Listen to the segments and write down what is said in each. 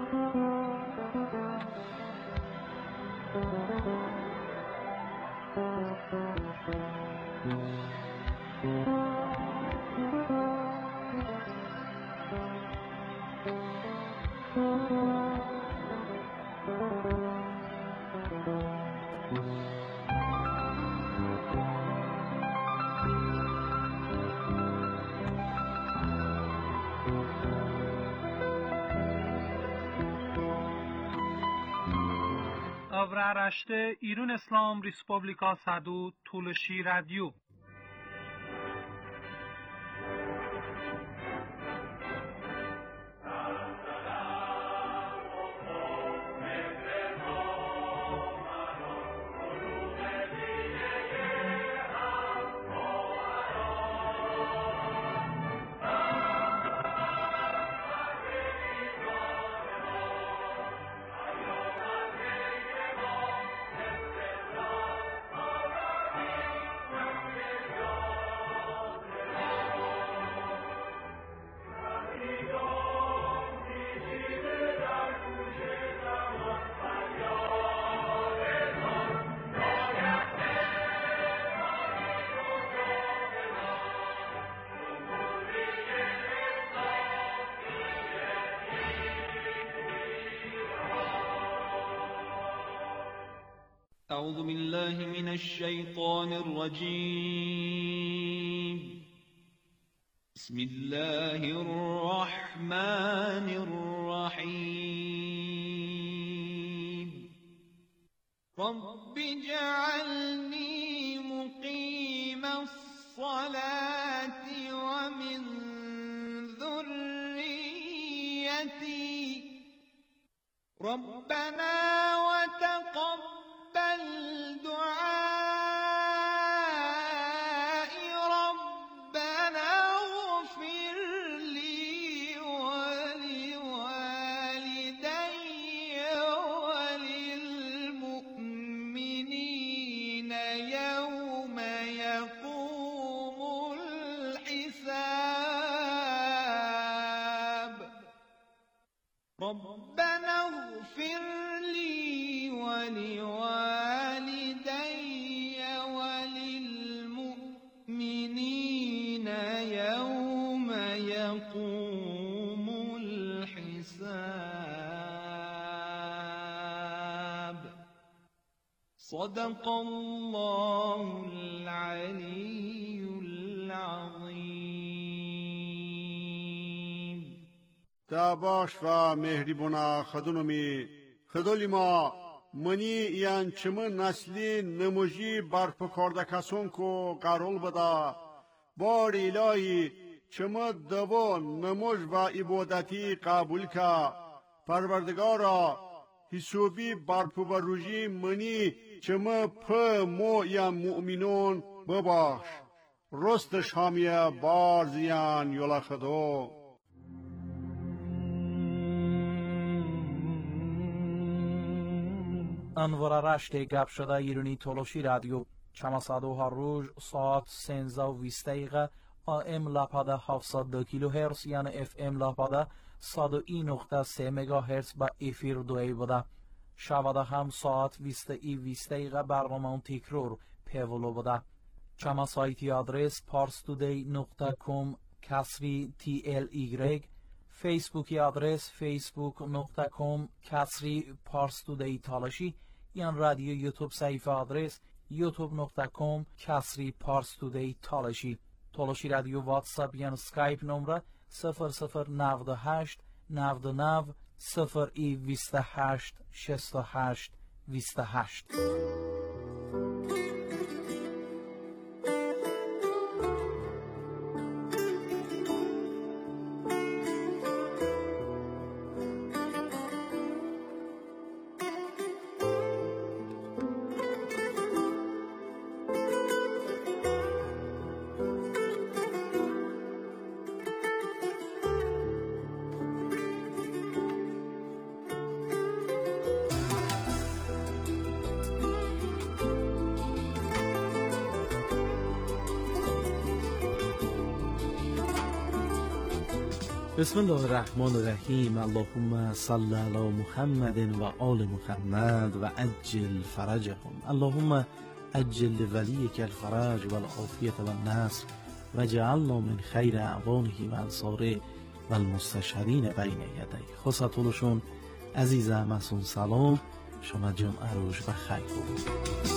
Avraaraște İran İslam Respublika Sadu Tulshi Radio. أعوذ بالله من الشيطان الرجيم. بسم الله الرحمن الرحيم. رب اجعلني مقيم الصلاة ومن ذريتي ربنا وتقبل دعاء ربنا اغفر لي ولوالدي وللمؤمنين يوم يقوم الحساب. ربنا اغفر لي ولوالدي وللمؤمنين يوم يقوم الحساب. صدق الله العلي العظيم. تاباش و مهربونا خدونومی خدولیما منی یان چمن نسلی نموجی برپ کردکسون کو قرول بدا بار الهی چمن دو نموج و عبادتی قبول کا پروردگارا حسابی برپ و روجی منی چمن پ مو یا مؤمنون بباش رست شامیه بار زیان یولا خدو. انوارارشت گپ شده ایرانی تولوشی رادیو چماسادو هر روز ساعت 13:20 AM لاپاده 702 کیلوهرتز یعنی FM لاپاده 101.3 مگاهرتز با افیر دوی بوده. شواده هم ساعت 20:20 برنامه تکرار پیولو بوده. چما سایتی آدرس parstoday.com کسری TLY، فیسبوکی آدرس facebook.com کسری parstoday تالشی، یا رادیو یوتیوب صفحه آدرس youtube.com کسری parstoday تالشی. تالشی رادیو واتساپ یا اسکایپ نمره 0098 99 028 68 28. بسم الله الرحمن الرحیم. اللهم صل علی محمد و آل محمد و عجل فرجهم. اللهم عجل لولیک الفرج و العافیة و النصر و جعلنا من خیر اعوانه و انصاره و المستشهدین بین یدی. خواستولشون عزیز همسون سلام، شما جمعه روز بخیر بود.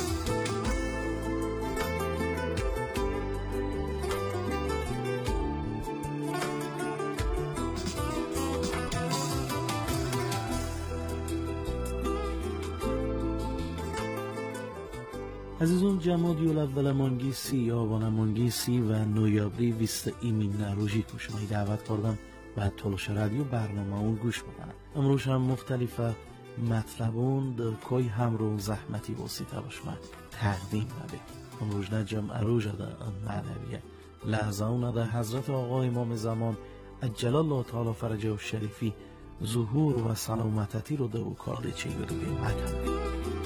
عزیزون جمادی الاول مانگیسی یا مانگیسی و نویابری ویست ایمین نروژی که شما دعوت کردم و تلوش رادیو برنامه اون گوش بدن. امروز هم مختلفه مطلبون در کوی همرو زحمتی واسیطه باشم تقدیم بده. امروز نجم اروج ده معنویه لحظه ده حضرت آقا امام زمان عجل الله تعالی فرجه و شریفی ظهور و سلامتی رو ده و کارده چه گره مکنه.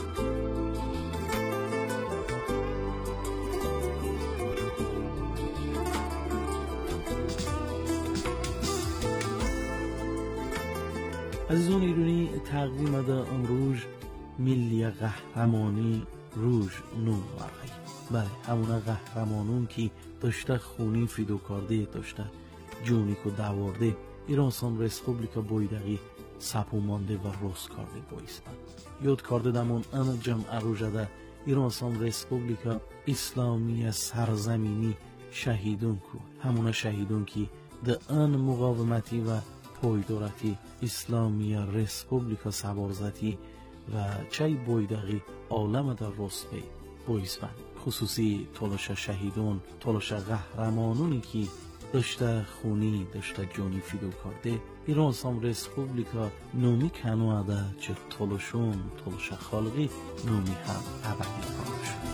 عزیزان ایرانی تقدیم ده امروز ملی قهرمانی روز نو واقعی. بله همون قهرمانون که داشته خونی فیدو کرده، داشته جونی که داورده ایران سام رسپوبلیکا بایدقی سپو مانده و روز کرده بایستن. یاد کرده دمون ان جمع روزده ایران سام رسپوبلیکا اسلامی سرزمینی شهیدون کو همون شهیدون که ده ان مقاومتی و پایدارتی اسلامی رسپوبلیکا سوارزتی و چای بایدقی عالم در رسپی بایزبن. خصوصی تلاش شهیدون، تلاش قهرمانونی که داشته خونی، داشته جونی فیدو کرده ایران سام رسپوبلیکا نومی کنواده چه تلاشون، تلاش خالقی نومی هم ابدی کنشون.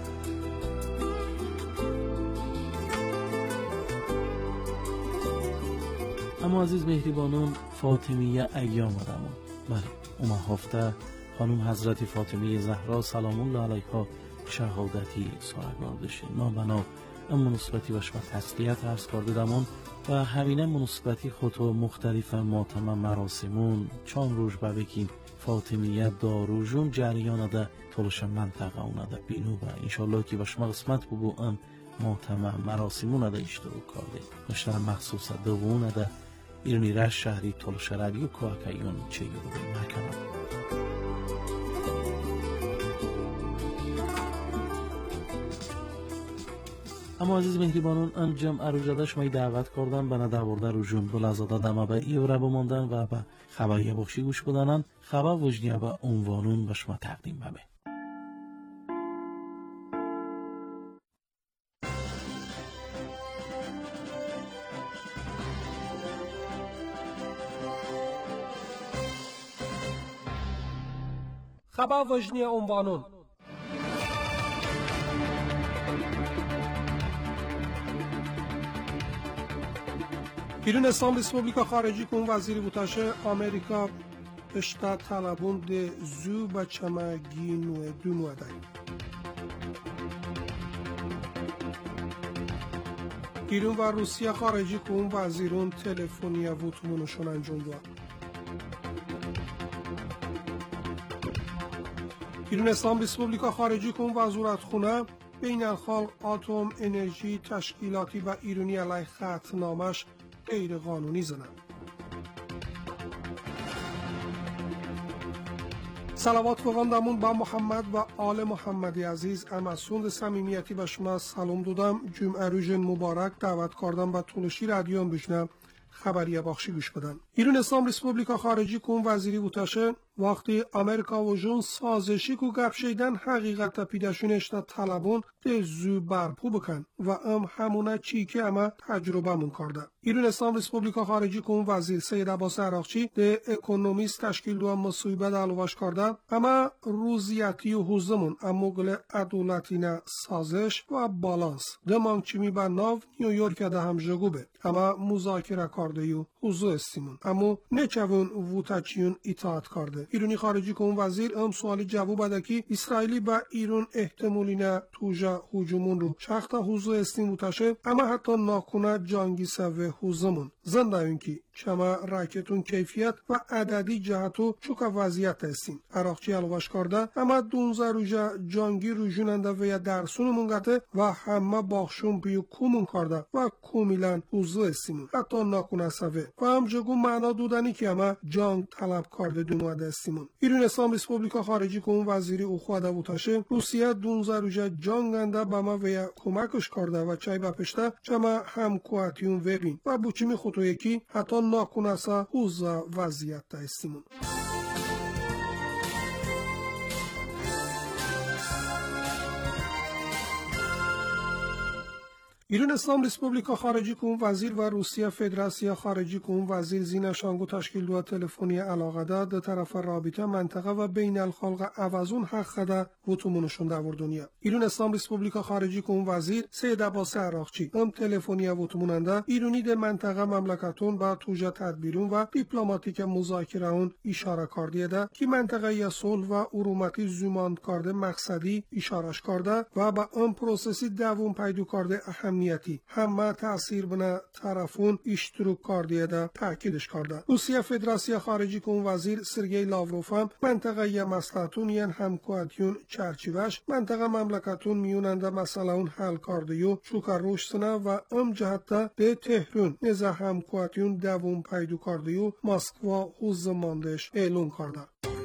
اما عزیز مهربانان فاطمیه ایام آدمون، بله اوما هفته خانم حضرت فاطمیه زهرا سلام الله علیها شهادتی سارگاردشه نابنا مناسبتی باش و تسلیت عرض کرده دمون و همینه مناسبتی خطو مختلف ماتم مراسمون چون روش ببکیم فاطمیه داروجون جریان ده تلوش منطقه اونده بینو و انشالله که باش قسمت بو ام ماتم مراسمون ده اشتراک کرده باشتر مخصوص دوونه ده ایرانی رش شهری تلوش رادیو کوکایون چه گروه مکنم. اما عزیز مهربانان انجام اروجاده شما دعوت کردم به نداورده رو جنبول ازاده دمه به ایوره بماندن و به خبری بخشی گوش بدنن خبر وجنیه به عنوانون به شما تقدیم بمه. خبر وجنیه عنوانون ایران اسلام رسپوبلیکا خارجی کن وزیر بوتاشه آمریکا اشتا طلبون ده زو بچمه گینو دونو دای. ایران و روسیه خارجی کن وزیرون تلفنی ووتومونشون انجام داد. ایران اسلام رسپوبلیکا خارجی کن وزارت خونه بین الخلق آتوم انرژی تشکیلاتی و ایرانی علیه خطنامش غیر قانونی زنند. صلوات بخواندمون با محمد و آل محمدی عزیز امسوند صمیمیتی به شما سلام دادم. جمعه روز مبارک دعوت کردم و تلوشی رادیو بشنم خبری بخشی گوش بدن. ایران اسلام رسپوبلیکا خارجی کن وزیری بوتاشه وقتی آمریکا و جون سازشی کو گپ شیدن حقیقت پیداشون اشتا طلبون ده زو برپو بکن و همونه چی که اما تجربه من کرده. ایران اسلام رسپوبلیکا خارجی کن وزیر سید عباس عراقچی ده اکونومیست تشکیل دو مصوبه دلواش کرده اما روزیتی و حوزمون اموگل عدولتین سازش و بالانس ده مانچمی با ناو نیویورک ده هم جگوبه اما مذاکره کرده یو حوزو استیمون اما نچوون ووتاچیون اطاعت کرده. ایرانی خارجی کون وزیر ام سوالی جواب بده که اسرائیلی با ایران احتمالینا توجا هجومون رو شخصا حضور استیم بوتاشه اما حتی ناکنه جانگی سوه حضومون زنده اون که چما راکتون کیفیت و عددی جهتو چوکا وضعیت استیم عراقچی الواش کرده اما 12 روزه جانگی روژوننده و یا درسون منگته و همه باخشون بیو کومون کرده و کومیلن حضور استیمون حتی ناکنه سوه و همجگو معنا دودنی که همه جانگ طلب کرده دونوده استیمون ایران اسلام ریسپوبلیکا خارجی کون وزیری او خواده بوتاشه روسیه 12 روزه جانگنده با ما و یا کمکش کرده و چای بپشته چما هم کواتیون وگین و بوچیمی خودو یکی حتی ناکنسا حوزا وضعیت تا استیمون ایران اسلام ریسپوبلیکا خارجی کون وزیر و روسیه فدراسیا خارجی کون وزیر زینشانگو تشکیل دو تلفنی علاقه ده طرف رابطه منطقه و بین الخلق عوضون حق خدا وطمونشون دور دنیا ایران اسلام ریسپوبلیکا خارجی کون وزیر سید عباس عراقچی ام تلفنی وطموننده ایرانی ده منطقه مملکتون با توجه تدبیرون و دیپلماتیک مذاکره اون اشاره کرده ده که منطقه یا صلح و ارومتی زماند کرده مقصدی اشارش کرده و با ام پروسسی دوام پیدا کرده امنیتی همه تأثیر بنا طرفون اشتراک کرده ده تاکیدش کرده روسیه فدراسیا خارجی کون وزیر سرگئی لاوروف هم منطقه یا مصلحتون یعنی همکواتیون چرچیوش منطقه مملکتون میوننده مسئله اون حل کرده یو چوکا روشتنه و ام جهت ده تهرون نزا همکواتیون دوام پیدا کرده یو مسکوا حوز ماندش اعلون کرده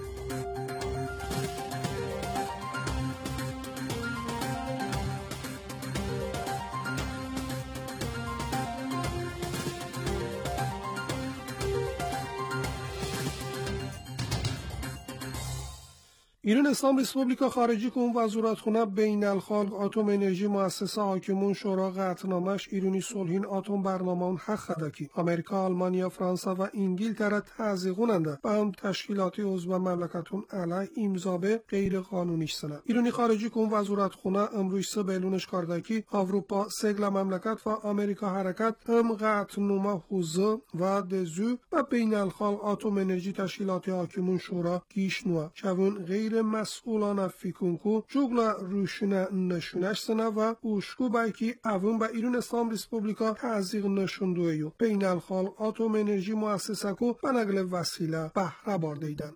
ایران اسلام ریسپوبلیکا خارجی کون وزارتخونه بین الخلق اتم انرژی مؤسسه حاکمون شورا قطعنامش ایرانی صلحین اتم برنامه‌ون حق خدکی امریکا آلمانیا فرانسه و انگلتره تعزیقوننده به هم تشکیلاتی عضو مملکتون علی امضا به غیر قانونیش سنه ایرانی خارجی کون وزارتخونه امروز سه بیلونش کردکی اروپا سگل مملکت و امریکا حرکت ام قطعنامه حوزه و دزو و بین الخلق اتم انرژی تشکیلاتی حاکمون شورا گیشنوا چون غیر مسئولان فیکونکو جوگلا روشونه نشونش سنه و اوشکو بایکی اوون با ایران اسلام ریسپوبلیکا تعزیق نشوندویو بین الخلق اتم انرژی مؤسسه کو به نقل وسیله بهره باردیدن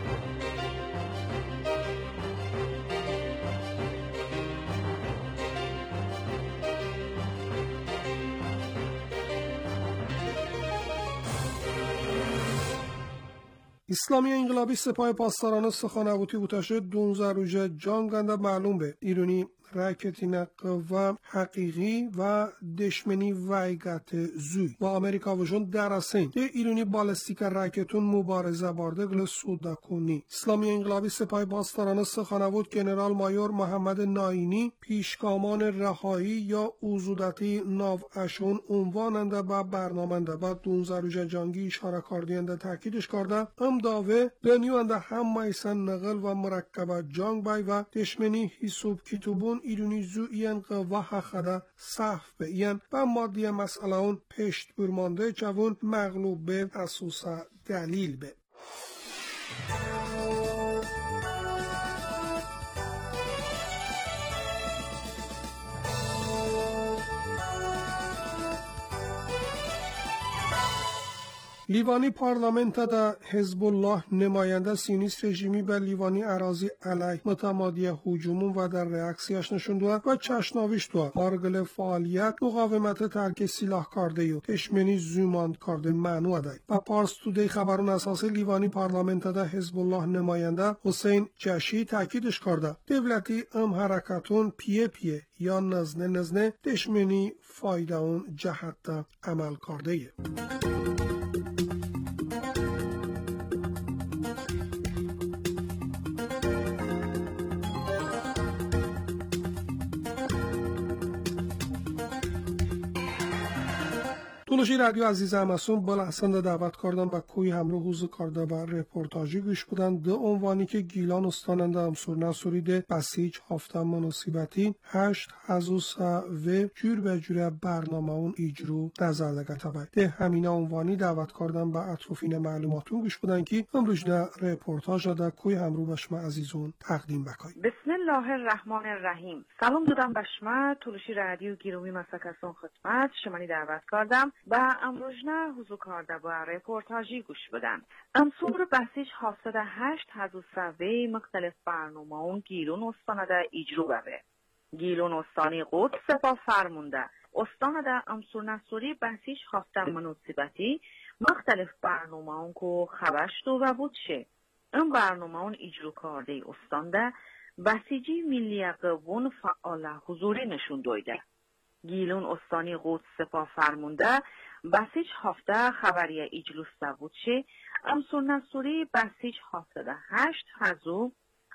اسلامی انقلابی سپاه پاسداران سخانوتی بوتاشه 12 روزه جانگنده معلوم به ایرانی راکتین قوه حقیقی و دشمنی ویگت زوی و امریکا وجون درسین ده ایرانی بالستیک راکتون مبارزه بارده گل سودا کنی اسلامی انقلابی سپاه پاسداران سخانوت جنرال مایور محمد ناینی پیشگامان رهایی یا اوزودتی ناو اشون عنواننده با برنامنده با 12 روزه جنگی اشاره کردینده تاکیدش کرده ام داوه دنیوانده هم میسن نقل و مرکبه جنگ بای و دشمنی حسوب کتوبون ایرانی زو این قوه حقده صحف به این و مادی مسئله اون پشت برمانده جوون مغلوب به اساسا دلیل به لیوانی پارلمنت دا حزب الله نماینده سیونیست رژیمی به لیوانی اراضی علیه متمادی هجومون و در ریاکسیاش نشون داد و چشناویش داد بارگل فعالیت مقاومت ترک سلاح کرده و دشمنی زوماند کرده معنو داد و پارس تودی خبرون اساس لیوانی پارلمنت دا حزب الله نماینده حسین جشی تاکیدش کرده دولتی ام حرکتون پیه یا نزنه دشمنی فایده اون جهت عمل کرده تولشی رادیو عزیز همسون بالا اصلا دعوت کردن و کوی همراه حوزه کرده و رپورتاجی گوش بودن ده عنوانی که گیلان استاننده همسور نسوریده بسیج هفته مناسبتی 8 حزوسا و جور به جور برنامه اون ایجرو نظر لگته باید ده همینه عنوانی دعوت کردن و اطرافین معلوماتون گوش بودن که امروز ده رپورتاج ده کوی همراه بشما عزیزون تقدیم بکای. بسم الله الرحمن الرحیم. سلام دادم بشما تولشی رادیو گیرومی مسکسون خدمت شمانی دعوت کردم و امروزنه حضور کرده با رپورتاجی گوش بدن. امسور بسیج 708 حزوسوی مختلف برنامه اون گیلون استانده ایجرو ببه. گیلون استانی قدس سپاه فرمونده. استانده امسور نسوری بسیج 7 مناسبتی مختلف برنامه اون که خبشت و بود شه. این برنامه اون ایجرو کرده استانده بسیجی ملی قوون فعال حضوری نشون دویده. گیلون استانی قدس سپاه فرمونده بسیج 7 خبریه ایجلوس بودشه امسور نسوری بسیج 78 حزو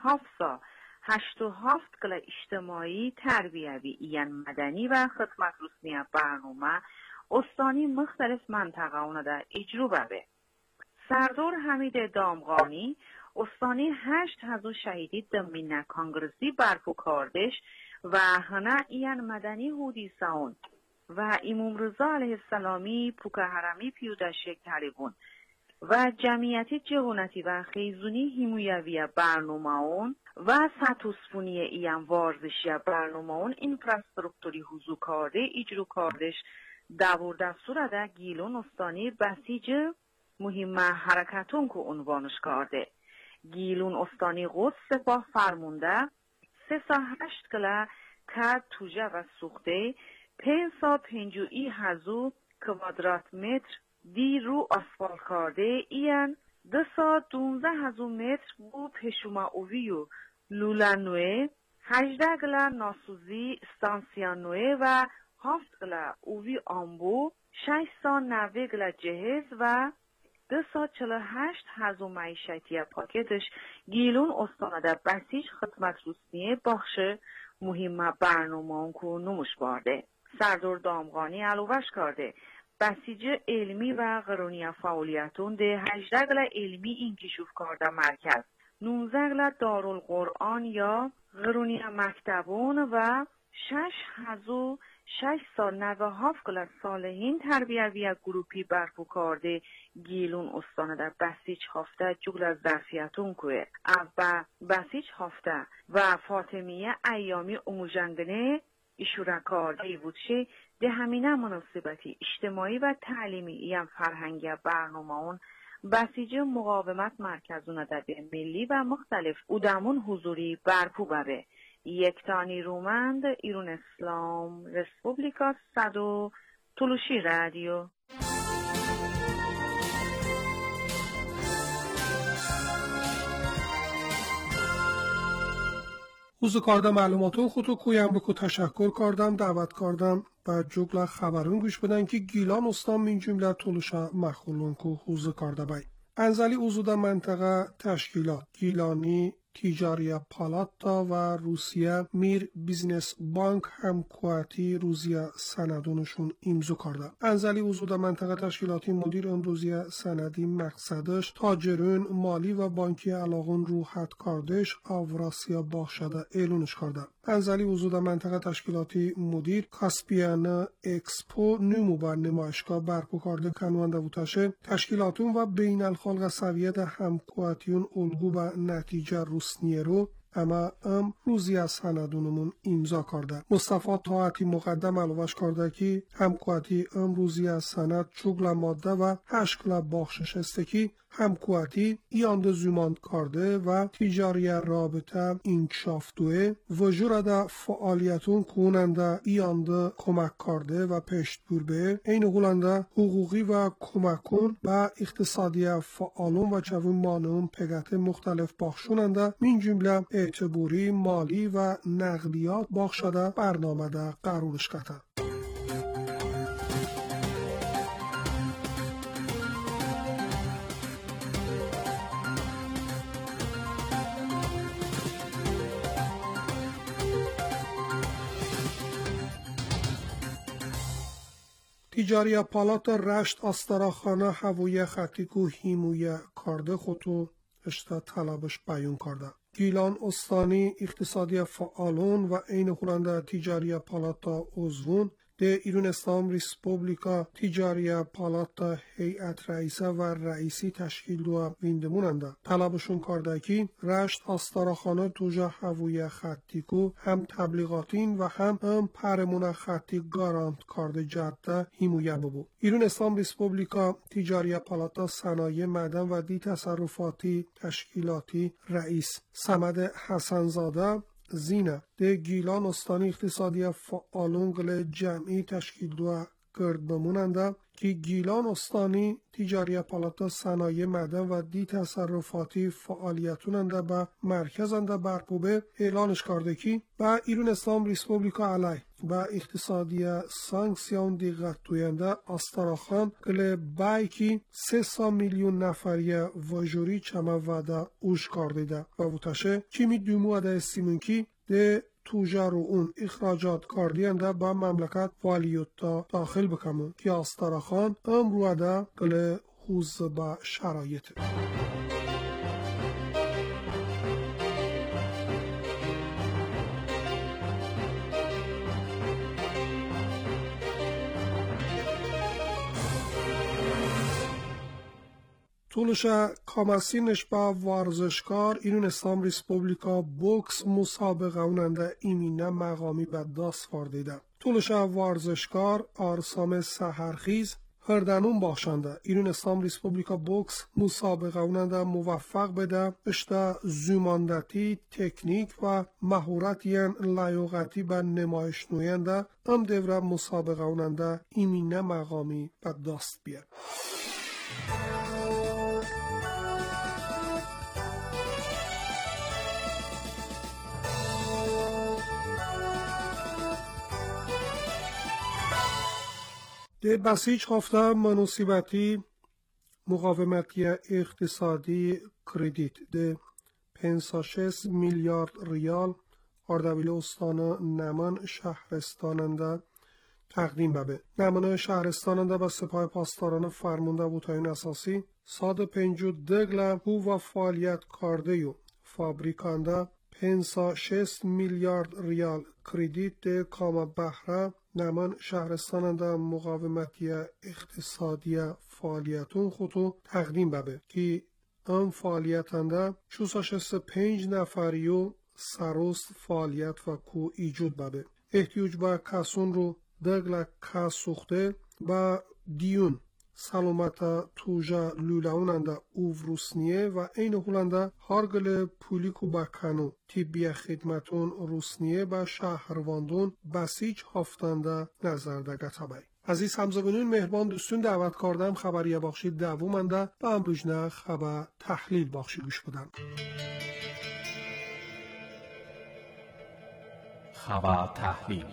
787 کل اجتماعی تربیوی این مدنی و خدمت رسمی برنامه استانی مختلف منطقه اونده اجرو ببه. سردار حمید دامغانی استانی 8 حزو شهیدی دمینه کانگرسی برپو کاردش و هنه این مدنی هودی ساون و امام رضا علیه السلامی پوک حرمی پیودشک تریبون و جمعیتی جهونتی و خیزونی همویوی برنامه اون و سطوسفونی این وارزشی برنامه اون اینفراسترکتوری حضور کرده اجرو کردش دور دستور ده گیلون استانی بسیج مهم حرکتون که عنوانش کرده. گیلون استانی قدس سپاه فرمونده 308 کلا که توجه و سوخته 550 هزو کوادرات متر دی رو آسفالت کرده این 212 هزو متر بو پشوما اووی و لولانوه 18 کلا ناسوزی ستانسیانوه و 7 کلا اووی آمبو 690 کلا جهز و 248 هزو معیشتی پاکتش گیلون استانده بسیج خدمت رسمی بخش مهم برنامه اون که نموش بارده. سردار دامغانی علاوهش کرده بسیج علمی و قرونی فعالیتون ده 18 گله علمی انکشوف کرده مرکز 19 گله دارالقرآن یا قرونی مکتبون و 697 گله صالحین تربیوی گروپی برپو کرده گیلون استانه در بسیج هفته جگل از ظرفیتون که از بسیج هفته و فاطمیه ایامی اموجنگنه اشوره کرده بودشه ده همینه مناسبتی اجتماعی و تعلیمی این فرهنگی برنامه اون بسیج مقاومت مرکزون در ملی و مختلف اودمون حضوری برپو ببه. یکتانی رومند ایران اسلام رسپوبلیکا صدو تولشی رادیو. حوزه کارده معلوماتون خودتو کویم بکو تشکر کردم دعوت کردم و جگل خبرون گوش بدن که گیلان استان من جمله تولشا مخولون که حوزه کارده بای انزلی اوزوده منطقه تشکیلات گیلانی تیجاری پالاتا و روسیه میر بیزنس بانک همکواتی روزیه سندونشون امضا کرده. انزلی وجود منطقه تشکیلاتی مدیر امروزی سندی مقصدش تاجرون مالی و بانکی علاقون رو حد کردش آوراسیا باخشده اعلونش کرده. انزلی وجود منطقه تشکیلاتی مدیر کاسپیان اکسپو نمو بر نمایشگاه برپا کرده کنونده بوتشه تشکیلاتون و بین الخلق سویت همکواتیون الگو و نتیجه روسنیه رو اما روزی از سندونمون امضا کرده. مصطفی طاعتی مقدم علاوهش کرده که همکواتی روزی از سند چوگل ماده و هشکل باخشش استکی همکواتی ایانده زوماند کرده و تیجاری رابطه انکشاف دوه وجورده فعالیتون کننده ایانده کمک کرده و پشت بوربه این غولنده حقوقی و کمکون و اقتصادی فعالون و چوون مانون پگت مختلف باخشوننده من جمله اعتباری مالی و نقلیات باخشده برنامه ده قرارش کته. تیجاری پالات رشت آستراخانه هوایی خطی کو هیمویه کارده خودو اشتا طلبش بیان کرده. گیلان استانی اقتصادی فعالون و این خورنده تیجاری پالاتا عضوون ده ایران اسلام ریسپوبلیکا تیجاری پالاتا هیئت رئیسه و رئیسی تشکیل دو ویندموننده. طلبشون کرده که رشت آستراخانه توجه هوایی خطی کو هم تبلیغاتین و هم پرمون خطی گارانت کرده جده هیمویه ببو. ایران اسلام ریسپوبلیکا تیجاری پالاتا صنایع معدن و دی تصرفاتی تشکیلاتی رئیس صمد حسنزاده زینه ده گیلان استانی اقتصادی فعالون گل جمعی تشکیل دو کرد بموننده که گیلان استانی تیجاری پالاتا صنایع معدن و دی تصرفاتی فعالیتوننده به مرکزنده برپوبه اعلانش کرده که با ایران اسلام ریسپوبلیکا علیه با اقتصادی سانکسیون دیگه توینده آستراخان گل بای که 300 میلیون نفریه وجوری چما وده اوش کرده ده و وطشه چیمی دومو ده استیمون ده توجه رو اون اخراجات کاردینده با مملکت والیوتا داخل بکمون که آستراخان امروه ده گل خوز با شرایط. طولش کامسینش با ورزشکار ایران اسلام ریسپوبلیکا بوکس مسابقه اوننده ایمینه مقامی به دست فاردیده. طولش ورزشکار آرسام سحرخیز هردنون باشنده ایران اسلام ریسپوبلیکا بوکس مسابقه اوننده موفق بده اشتا زوماندتی تکنیک و مهارتین لیاقتی به نمایش نوینده ام دوره مسابقه اوننده ایمینه مقامی به دست بیاد. ده بسیج هفته مناسبتی مقاومتی اقتصادی کردیت ده 56 میلیارد ریال اردبیل استان نمان شهرستاننده تقدیم ببه. نمان شهرستاننده به سپاه پاسداران فرمانده و تعیین اساسی ساد 52 گلو و فعالیت کرده و فابریکانده 56 میلیارد ریال کردیت ده کام بهره نمان شهرستاننده مقاومتی اقتصادی فعالیتون خودو تقدیم ببه که ام فعالیتنده 665 نفریو سروست فعالیت و کو ایجود ببه. احتیاج به کسون رو دگل کس سوخته با دیون سلامت توجه لولهوننده اووروسنیه و این هولنده هارگل پولیکو بکنو طبیه خدمتون روسنیه به شهرواندون بسیج هفتنده نظرده گتبای. عزیز همزبانون مهربان دوستون دعوت کردم خبریه باخشی دوومنده و امروجنه خبر تحلیل باخشی گوش بدن. خبر تحلیل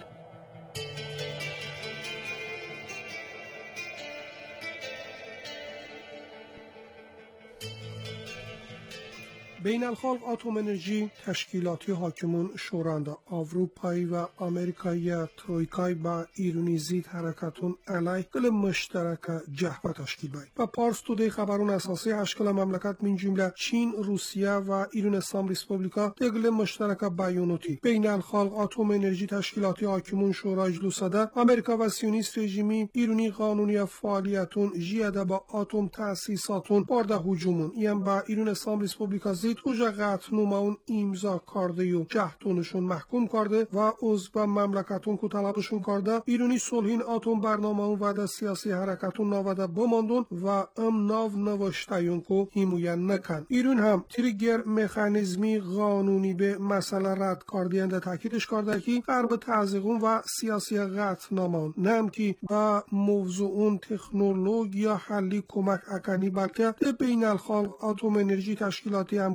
بین الخلق اتم انرژی تشکیلاتی حاکمون شورانده اروپایی و آمریکایی ترویکای با ایرانی زید حرکتون علیه گل مشترک جهبه تشکیل باید و پارس توده خبرون اساسی اشکال مملکت من جمله چین، روسیه و ایران اسلام ریسپوبلیکا دگل مشترک بیانوتی بین الخلق اتم انرژی تشکیلاتی حاکمون شورا اجلوساده آمریکا و سیونیست رژیمی ایرانی قانونی فعالیتون جیده با اتم تأسیساتون بارده هجومون یم با ایران اسلام ریسپوبلیکا توجه قطعنامه اون امضا کرده و جهتونشون محکوم کرده و عضو مملکتون که طلبشون کرده ایرانی صلحین اتم برنامه اون وعده سیاسی حرکتون ناوده بماندون و ام ناو نوشتایون که حمایت نکن. ایران هم تریگر مکانیزمی قانونی به مسئله رد کردینده تاکیدش کرده که غرب تعزیقون و سیاسی قطعنامه نم که با موضوع اون تکنولوژی حلی کمک اکنی بلکه بین الخلق اتم انرژی تشکیلاتی هم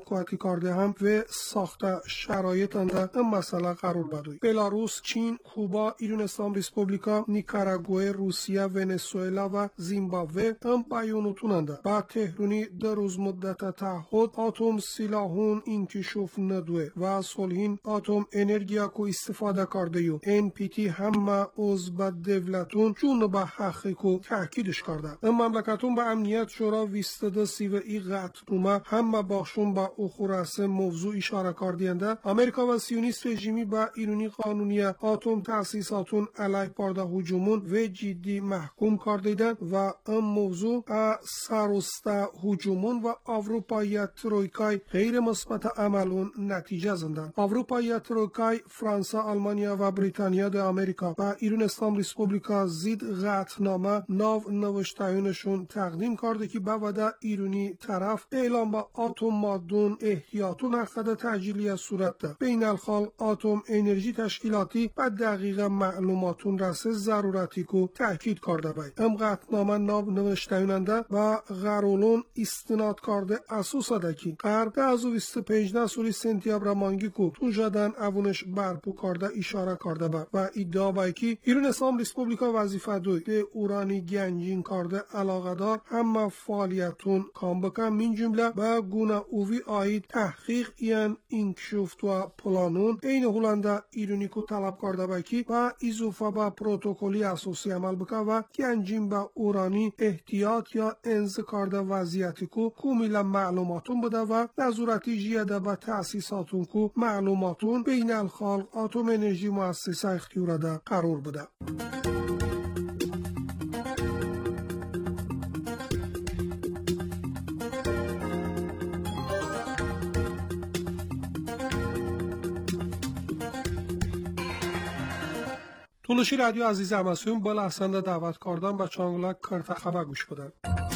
کوهاتی کارده هم و ساخت شرایط انده ام مسئله قرار بدوی. بلاروس، چین، کوبا، ایران اسلام ریسپوبلیکا، نیکاراگوئه، روسیه، ونزوئلا و زیمبابوه ام بیاناتون انده. با تهرونی در روز مدت تعهد آتوم سلاحون انکشاف ندوه و صلحین آتوم انرژیا کو استفاده کرده یو. NPT همه عضو دولتون جون به حقیقو تاکیدش کرده. مملکتون به امنیت شورا ویستده سی و ای قطعنامه همه باشون با اخورس موضوع اشاره کردینده. امریکا و سیونیست رژیمی با ایرانی قانونی آتوم تأسیساتون علیه پارده هجومون و جدی محکوم کردیدن و ام موضوع سروسته هجومون و اروپایی ترویکای غیر مثبت عملون نتیجه زندن. اروپایی ترویکای فرانسه، آلمانیا و بریتانیا ده امریکا و ایران اسلام ریسپوبلیکا زید قطعنامه ناو نوشتایونشون تقدیم کرده که بعد ایرانی طرف اعلام با آتوم مادون احتیاطون حقد تجلیه صورت ده. بین الخال آتوم انرژی تشکیلاتی و دقیق معلوماتون رسه ضرورتی کو تأکید کرده بای. ام قطعنامه ناو نوشتایوننده و غرولون استناد کرده اساس ده که قرب از 25 سوری سنتیابر مانگی کو تو جدن اونش برپو کرده اشاره کرده با و ادعا بای که ایران اسلام ریسپوبلیکا وظیفه دوی به اورانی گنجین کرده علاقه دار همه فعالیتون کام بکن من جمله به گونه اوی آید تحقیق این انکشاف و پلانون این هولنده ایرانی کو طلب کرده با که و اضافه به پروتکلی اساسی عمل بکن و گنجین به اورانی احتیاط یا انز کرده وضعیتی کو کاملا معلوماتون بده و نظورتی جیده به تأسیساتون کو معلوماتون بین الخال آتوم انرژی مؤسسه اختیار ده قرار بده. تولشی رادیو عزیز امسیون بل احسنده دعوت کردن به چانگلک کرت خبر گوش بدن.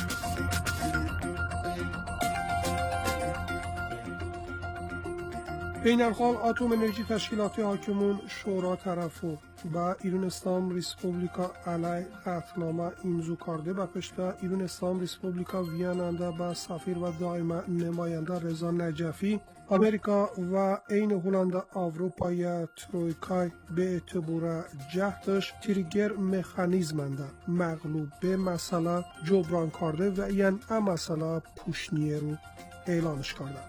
بین الحال آتوم انرژی تشکیلاتی حاکمون شورا طرفو با ایران اسلام ریسپوبلیکا علیه قطعنامه امضا کرده و پشت ایران اسلام ریسپوبلیکا ویاننده با سفیر و دائم نماینده رضا نجفی امریکا و این هلند اروپای ترویکای به اعتبار جهتش تریگر مکانیزمنده مغلوب به مسئله جبران کرده و این مسئله پوشنیه رو اعلانش کرده.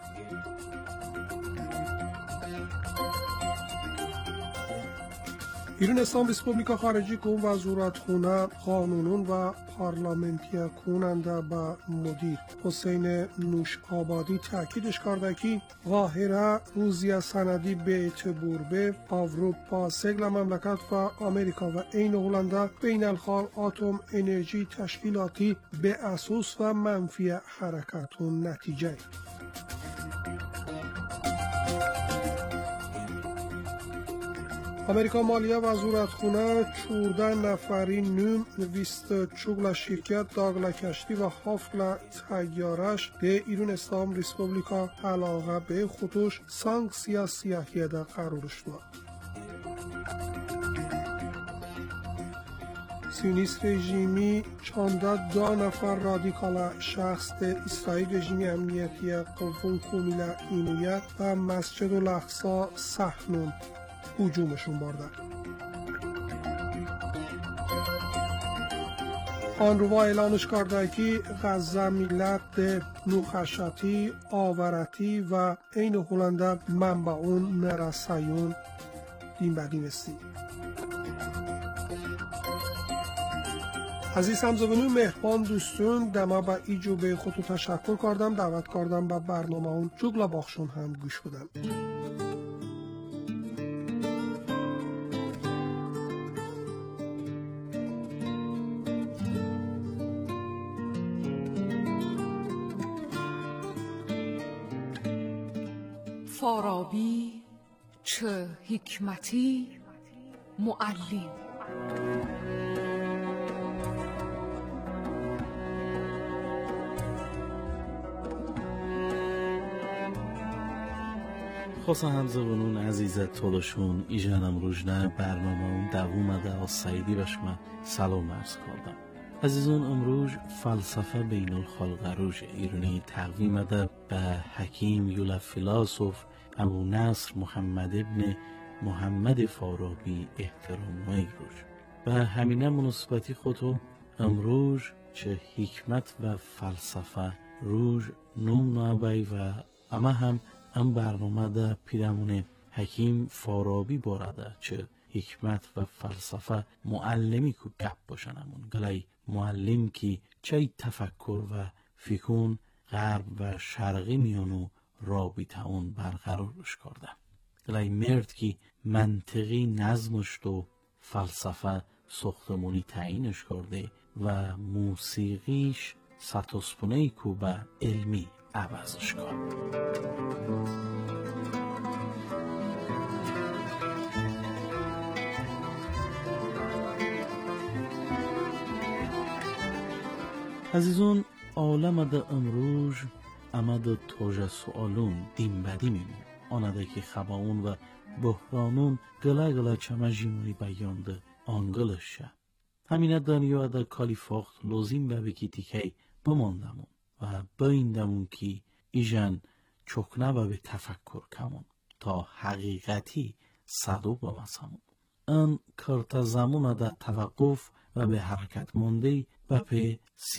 ایران اسلام ریسپوبلیکا خارجی کن وزارتخانه قانونون و پارلمانتی کننده با مدیر حسین نوشابادی تاکیدش کرده که قاهره روزی سندی به اعتبار به اروپا سگل مملکت و امریکا و این هلنده بین الخال آتوم انرژی تشکیلاتی به اساس و منفی حرکتون نتیجه. امریکا مالیه وزارتخانه 14 نفری نوم ویست چوگل شرکت داگل کشتی و حفل تیارش به ایران اسلام ریسپوبلیکا علاقه به خودش سانکسیا سیاهی ده قرارش داد. سیونیست رژیمی 12 نفر رادیکال شخص اسرائیل رژیمی امنیتی قوون کومیلا اینویت و مسجد الاقصی صحنون هجومشون بردن. آن رو اعلانش کرده که غزه ملت نوخشتی، آورتی و این هلنده منبعون نرسایون دین بدین استی. عزیز همزبانون مهربان دوستون دما با ایجو به خودتو تشکر کردم دعوت کردم با برنامه اون جگلا باخشون هم گوش بدم. فارابی چه حکمتی معلم. خواستم همزبانون عزیزت تولشون ایجانم روشنه برنامه اون دوومده از سعیدی بشما سلام عرض کردم. عزیزان امروز فلسفه بین الخلق روز ایرانی تقویم ده به حکیم یولا فیلاسوف ابو نصر محمد ابن محمد فارابی احترام روز. به همینه مناسبتی خودو امروز چه حکمت و فلسفه روز نوم نابی و اما هم ام برنامه ده پیرامون حکیم فارابی بارده چه حکمت و فلسفه معلمی که گپ باشن همون گلای معلم که چه تفکر و فکرون غرب و شرقی میانو رابطه اون برقرارش کرده گلای مرد که منطقی نظمش و فلسفه ساختمونی تعیینش کرده و موسیقیش ستاسپونه که به علمی عوضش کرده. عزیزان عالم ده امروز اما ده توجه سوالون دیم بدی میمون آنده که خباون و بحرانون گله چمه جیمونی بیان ده آنگلش شه همینه دنیا ده کالی فاخت لازم به بکی تیکی بماندمون و بیندمون که ایجن چکنه به تفکر کمون تا حقیقتی صدو بمسمون ان کرت زمون ده توقف و به حرکت مانده و به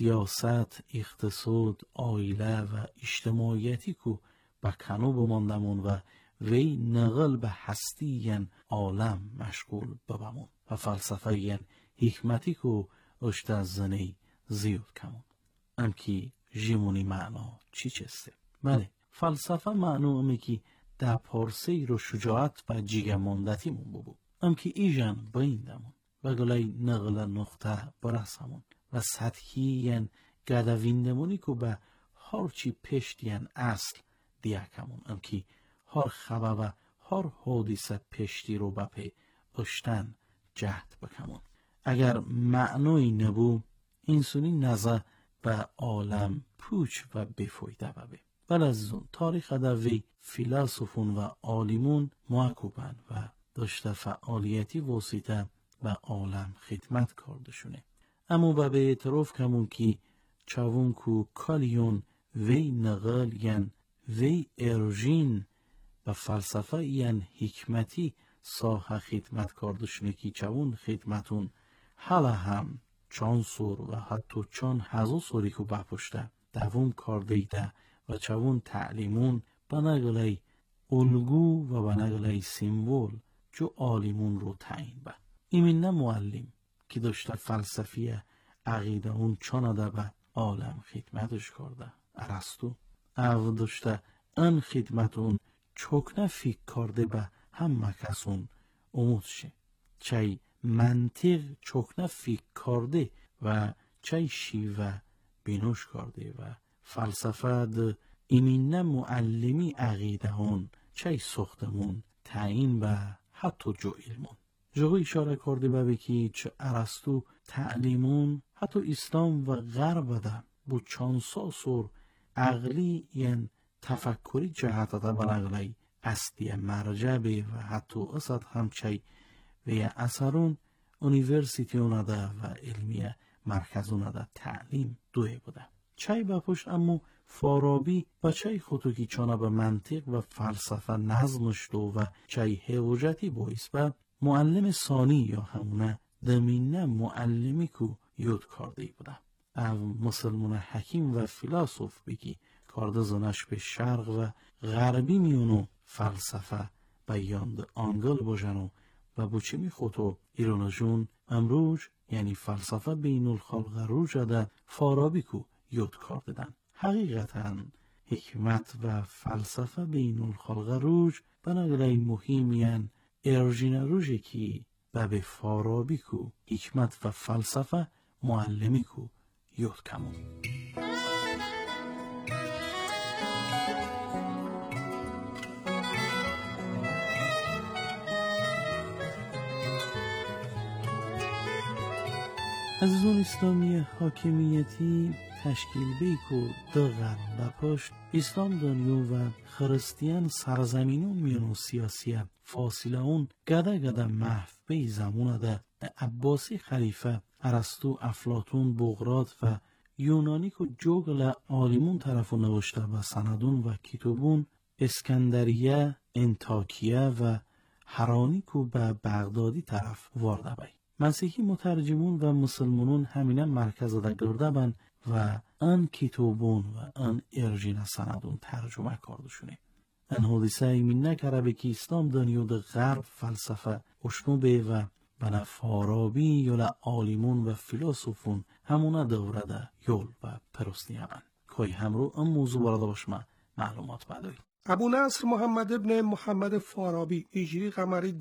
سیاست، اقتصاد، آیله و اجتماعیتی که به کنو بماندمون و وی نقل به هستی ین عالم مشغول ببمون و فلسفه ین حکمتی که اشت از زنی زیاد کمون ام که جیمونی معنا چی چسته؟ بله فلسفه معنا امی که در پارسی رو شجاعت و جیگه ماندتی مون ببو ام که ایجان بیندمون و گلای نقل نقطه برسمون و سطحی ین گدویندمونی که به هر چی پشت ین اصل دیکمون ام که هر خبر و هر حادثه پشتی رو بپی اشتن جهد بکمون اگر معنی نبو انسانی نزه به عالم پوچ و بفویده ببه بل از اون تاریخ ادوی فیلسوفون و عالمون محکوبن و داشته فعالیتی واسطه به عالم خدمت کردشونه اما به اعتراف کمون که چاون کو کالیون وی نقل ین وی ارژین و فلسفه ین حکمتی ساحه خدمت کردشونه که چاون خدمتون حالا هم چان سور و حتی چان هزو سوری که بپشته دوم کردیده و چاون تعلیمون به نقلی الگو و به نقلی سیمبول جو عالمون رو تعیین به ایمین نه معلم که داشته فلسفی عقیده اون چانده به عالم خدمتش کرده ارسطو او داشته ان خدمتون چکنه فکر کرده به همه کسون امود شه چای منطق چکنه فکر کرده و چای شیوه بینوش کرده و فلسفه ده ایمین نه معلمی عقیده اون چای ساختمون تعیین به حتی جو علمون جو اشاره کرده به که چه ارسطو تعلیمون حتی اسلام و غرب ده بو چانسا سور عقلی ین تفکری جهت ده بلغلی اصلی مرجع به و حتی اصد همچی و اثرون اونیورسیتیون ده و علمی مرکزون ده تعلیم دوی بوده چای بپشت اما فارابی و چای خودو که چانه به منطق و فلسفه نظمش دو و چای حوجتی باعث و معلم ثانی یا همونه دمینه معلمی که یاد کرده بوده او مسلمان حکیم و فیلسوف بگی کرده زنش به شرق و غربی میونو فلسفه بیاند آنگل باشنو و بچه می خودو ایران جون امروز یعنی فلسفه بین الخلق رو جده فارابی که یاد کرده دن حقیقتا حکمت و فلسفه بین الخلق روج بناگرای مهمین ارژین روژه که به فارابی که حکمت و فلسفه معلمی که یاد کمون عزیزان اسلامی حاکمیتی تشکیل بیکو دغن و پشت اسلام دنیو و خرستیان سرزمینون میانو سیاسی فاصله اون گده محو بی زمونه ده عباسی خلیفه ارسطو، افلاطون، بغرات و یونانی که جوگل آلیمون طرفو نوشته و سندون و کتابون، اسکندریه، انطاکیه و هرانی که به بغدادی طرف وارده بای. مسیحی مترجمون و مسلمانون همینه مرکز ده گرده بن و ان کتابون و ان ارجین سندون ترجمه کردشونه. ان حدیثه ایمین نکره که اسلام دنیو ده غرب فلسفه اشنو به و بنا فارابی یولا آلیمون و فیلسوفون همونه دوره ده یول و پرسنی همن. که همرو این موضوع برده باشم معلومات بدوی. ابو نصر محمد ابن محمد فارابی هجری قمری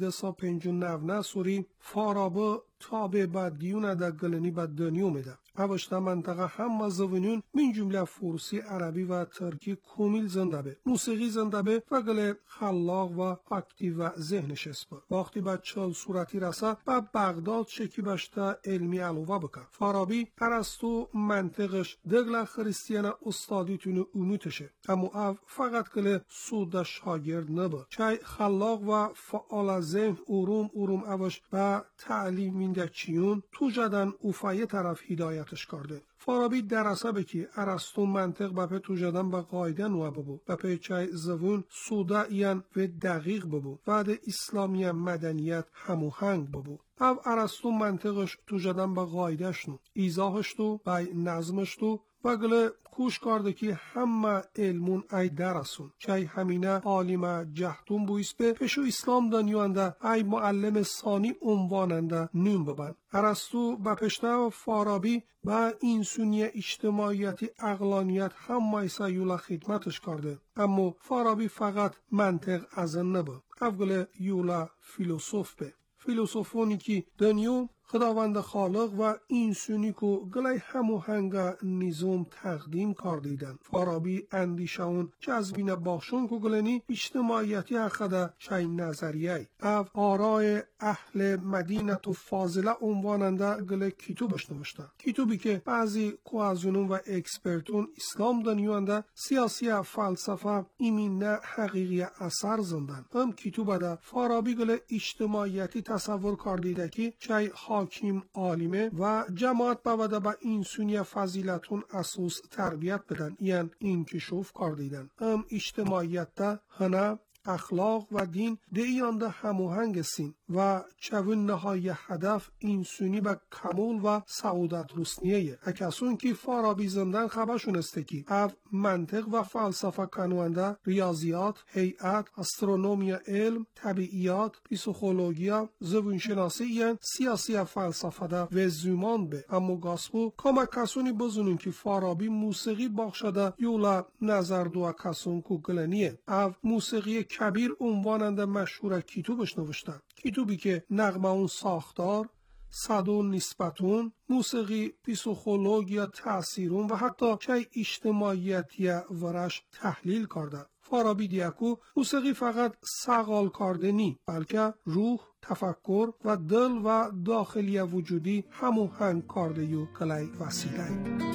259 سوری فارابı tabi به دیون ده گلنی به دنیو میده. اوشته منطقه هم زوینون من جمله فارسی، عربی و ترکی کامل زنده به. موسیقی زنده به و گل خلاق و اکتیو و ذهنش اسپر. وقتی به چل صورتی رسه به بغداد شکی بشته علمی علاوه بکن. فارابی ارسطو منطقش دگل خریستیان استادیتون امیتشه. اما او فقط گل سود شاگرد نبود. چای خلاق و فعال ذهن اروم اوش به تعلیم مینده چیون تو جدن اوفای طرف هدایتش کرده. فارابی درسه بکی ارسطو منطق بپی تو جدن به قایده نوه ببو بپی چای زوون سوده این و دقیق ببو و ده اسلامی مدنیت هموهنگ ببو. او ارسطو منطقش تو جدن به قایدهش نو ایزاهش تو بای نظمش تو و گله کوش کرده که همه علمون ای درسون چای همینه عالم جهتون بویست به پشو اسلام دانیوانده ای معلم ثانی عنواننده نیم ببن. ارسطو با پشته فارابی با انسانی اجتماعیتی اقلانیت هم مایسا یولا خدمتش کرده. اما فارابی فقط منطق ازن نبود. افگله یولا فیلسوف به. فیلسوفونی که دنیو خداوند خالق و انسانی که گلای هموهنگ نظام تقدیم کردیدن. فارابی اندیشون جذبین باشون که گلنی اجتماعیتی حقده چای نظریه او آرای اهل مدینت و فاضله عنواننده گل کتوبش نوشته. کتوبی که بعضی کوازونون و اکسپرتون اسلام دانیوانده سیاسی فلسفه ایمینه حقیقی اثر زندن. هم کتوبه ده فارابی گل اجتماعیتی تصور کردیده که چای حاکم عالمه و جماعت باوده با انسانی فضیلتون اساس تربیت بدن یعنی انکشاف کردیدن. ام اجتماعیت ده هنر اخلاق و دین دیانده هموهنگ سین و چون نهای هدف انسانی به کمال و سعادت رسنیه. اکسون که فارابی زندن خبرشون استه که او منطق و فلسفه کنونده ریاضیات، هیئت، استرونومی علم، طبیعیات، پسیکولوژیا، زبانشناسی یعنی سیاسی فلسفه ده و زمان به. اما گاسپو کما کسونی بزنون که فارابی موسیقی بخشده یولا نظر دو کسون که گلنیه. او موسیقی کبیر عنواننده مشهور کتوبش نوشتن. کتوبی که نغمه اون ساختار، صدون نسبتون، موسیقی پسیکولوژیا تأثیرون و حتی چای اجتماعیتی ورش تحلیل کرده. فارابی دیکو موسیقی فقط ساغال کرده نی بلکه روح، تفکر و دل و داخلی وجودی هموهنگ کرده یو کلای وسیله.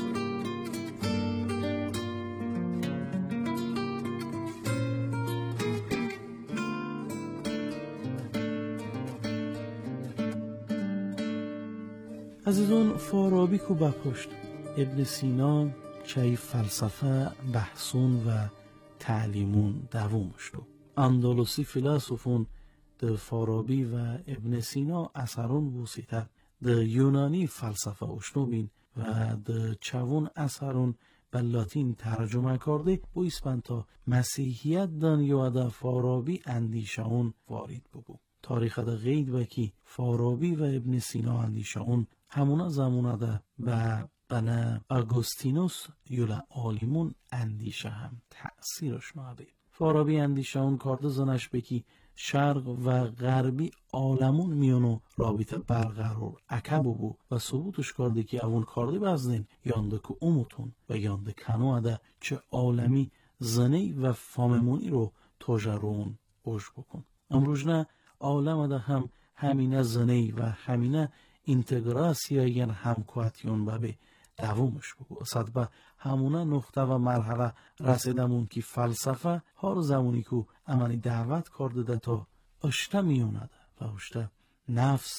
عزیزان فارابی کو بپشت ابن سینا چای فلسفه بحثون و تعلیمون دوومشتو. اندلسی فیلسوفون ده فارابی و ابن سینا اثرون بوسیته ده یونانی فلسفه اشنو بین و ده چوون اثرون به لاتین ترجمه کرده بو اسپانتا مسیحیت دانیو ده فارابی اندیشون وارد ببو. تاریخ ده غید وکی فارابی و ابن سینا اندیشون همونا زمونه ده به بنا اگوستینوس یولا آلیمون اندیشه هم تأثیرش نابه. فارابی اندیشون کارده زنش بکی شرق و غربی عالمون میانو رابطه برقرار اکبو بو و ثبوتش کرده که اون کارده بزنین یانده که اومتون و یانده کنو ده چه عالمی زنی و فاممونی رو تاجرون اوش بکن. امروز نه عالم ده هم همینه زنی و همینه اینتگراسیا یعنی همکواتیون به دوامش بگو. صد به همونه نقطه و مرحله رسیدمون که فلسفه هر زمانی که امانی دعوت کرده ده تا اشته میونه ده و اشته نفس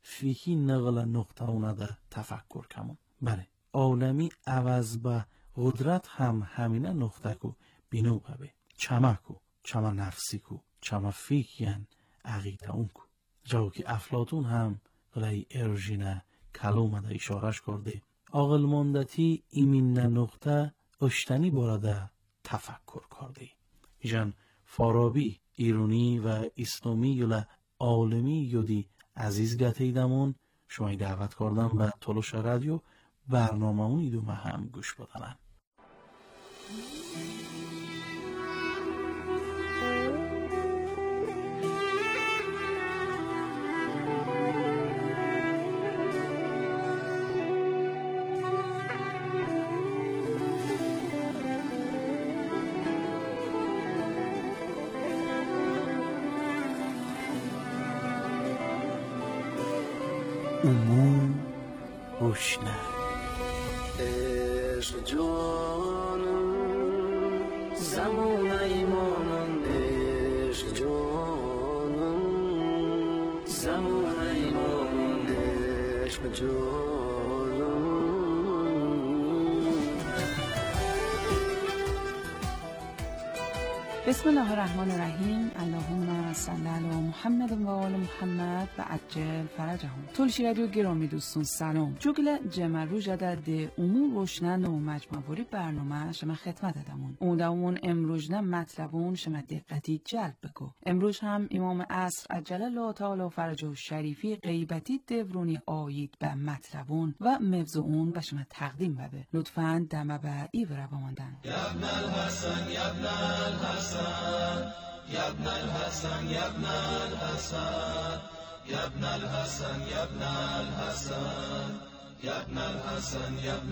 فیکی نغل نقطه ده تفکر کمون. بله عالمی عوض به قدرت هم همینه نقطه کو بینو ببه چمه کو چمه نفسی کو چمه فیکین عقیده اون کو. جاو که افلاطون هم غلی ارژینه کلومه ده اشارش کرده عقل ماندتی ایمین نقطه اشتنی براده تفکر کرده. ایجان فارابی ایرانی و اسلامی یولا عالمی یودی عزیز گتیدمون شما دعوت کردم به تلوش رادیو برنامه اون ایدو هم گوش بدنن. امور روشنه عشق جانم زمان ایمانم عشق جانم زمان ایمانم عشق جانم. بسم الله الرحمن الرحیم. اللهم صل علی محمد و آل محمد و عجل فرجهم. تلشی رادیو گرامی دوستون سلام. جوگل جمع رو جدد امور روشنن و مجموعی برنامه شما خدمت دادمون. اون امروزنه مطلبون شما دقتی جلب بکو. امروز هم امام عصر عجل الله تعالی فرجه شریفی غیبتی دورونی آیید به مطلبون و موضوعون به شما تقدیم بده. لطفاً دمه به ایوره بماندن. يا ابن الحسن يا ابن الحسن يا ابن الحسن يا ابن الحسن يا ابن الحسن يا ابن الحسن يا ابن الحسن يا ابن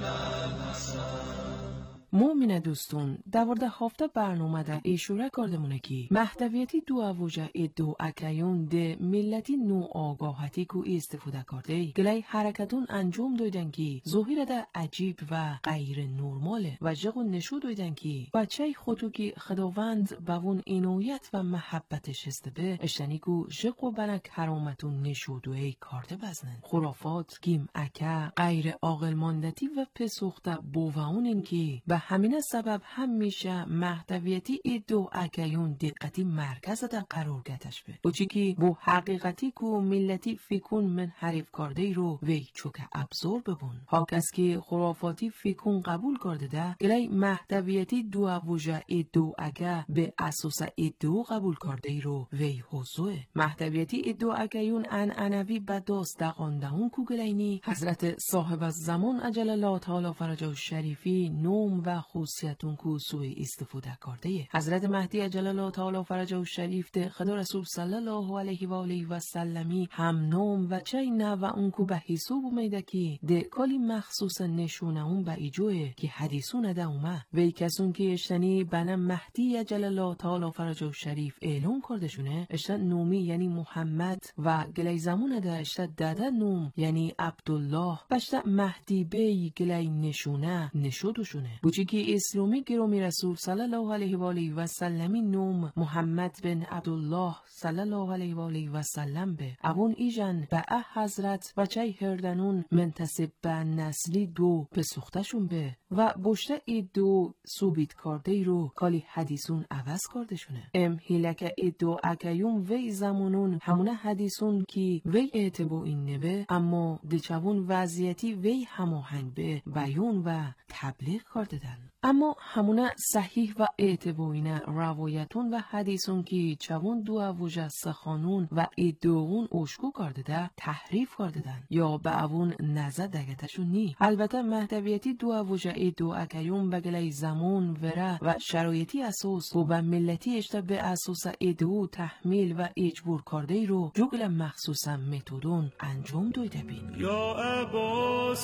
الحسن. مومن دوستون در مورد هفته برنامه ده اشاره کردمونه که محتویتی دو اوجه دو اکیون ده ملتی نو آگاهتی کو استفاده کرده گلی حرکتون انجام دادن که ظاهر ده عجیب و غیر نرماله و جغو نشو دادن که بچه خودو که خداوند بوون اینویت و محبتش استبه اشتنی کو جغو بنا کرامتون نشو دوی کارده بزنن. خرافات گیم اکه غیر عاقل ماندتی و پسوخته بوون که به همین سبب هم میشه محتویتی ای دو اکیون دقتی مرکز ده قرار گتش به بچی که بو حقیقتی کو ملتی فیکون من حریف کرده ای رو وی چوک ابزور ببون. ها کس که خرافاتی فیکون قبول کرده ده گلی محتویتی دو اوجه ای دو اکه به اساس ای دو قبول کرده ای رو وی حضوه. محتویتی ای دو اکیون انوی بداست دقانده اون کو گلینی حضرت صاحب الزمان عجل الله تعالی فرجه شریفی نوم و خصوصیتون کو سوی استفاده کرده. حضرت مهدی عجل الله تعالی فرجه شریف ده خدا رسول صلی الله علیه و آله و سلمی هم نوم و چین و اون کو به حساب میده که ده کلی مخصوص نشونه اون به ایجوه که حدیثون ده اومه وی کسون که اشتنی بنا مهدی عجل الله تعالی فرجه شریف اعلام کرده شونه اشتن نومی یعنی محمد و گلی زمون ده اشتن داده نوم یعنی عبدالله بشت مهدی بی گلی نشونه نشودشونه. بوچی که اسلامی گرامی رسول صلی الله علیه و آله و سلمی نوم محمد بن عبدالله صلی الله علیه و آله و سلم به اون ایجن به حضرت بچه هردنون منتسب به نسلی دو پسختشون به و بشته ای دو ثابت کرده ای رو کالی حدیثون عوض کرده شونه. ام هیلک ای دو اکیون وی زمانون همونه حدیثون کی وی اعتبا این نبه اما دچوون وضعیتی وی هماهنگ به بیون و تبلیغ کرده دن. اما همونه صحیح و اعتبارینه روایتون و حدیثون که چوون دو اوجه سخانون و ادعاون اشکو کرده ده تحریف کرده دن یا به اون نظر دگتشون نی. البته محتویتی دو اوجه ادعا اکیون بگلی زمان وره و شرایطی اساس و به ملتی اشته به اساس ادعا تحمیل و اجبور کرده رو جگل مخصوصا متدون انجام دویده بین. یا ابا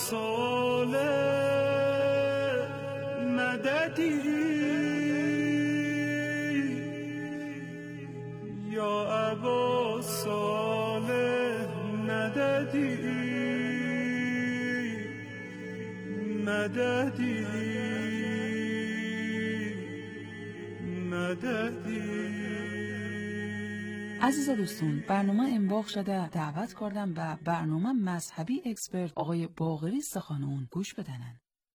صالح مددی یا ابا صالح مددی مددی مددی. عزیز دوستون، برنامه انواق شده دعوت کردم به برنامه مذهبی اکسپرت آقای باقری سخانون گوش بدنن.